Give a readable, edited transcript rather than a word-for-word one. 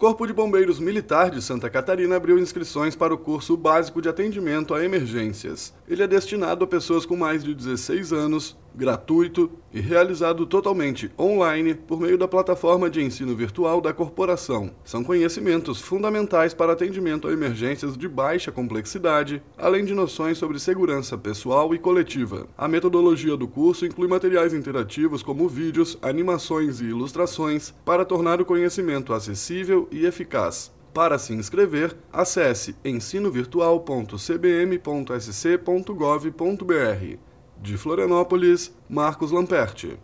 Corpo de Bombeiros Militar de Santa Catarina abriu inscrições para o curso básico de atendimento a emergências. Ele é destinado a pessoas com mais de 16 anos, gratuito e realizado totalmente online por meio da plataforma de ensino virtual da corporação. São conhecimentos fundamentais para atendimento a emergências de baixa complexidade, além de noções sobre segurança pessoal e coletiva. A metodologia do curso inclui materiais interativos como vídeos, animações e ilustrações para tornar o conhecimento acessível e eficaz. Para se inscrever, acesse ensinovirtual.cbm.sc.gov.br. De Florianópolis, Marcos Lamperti.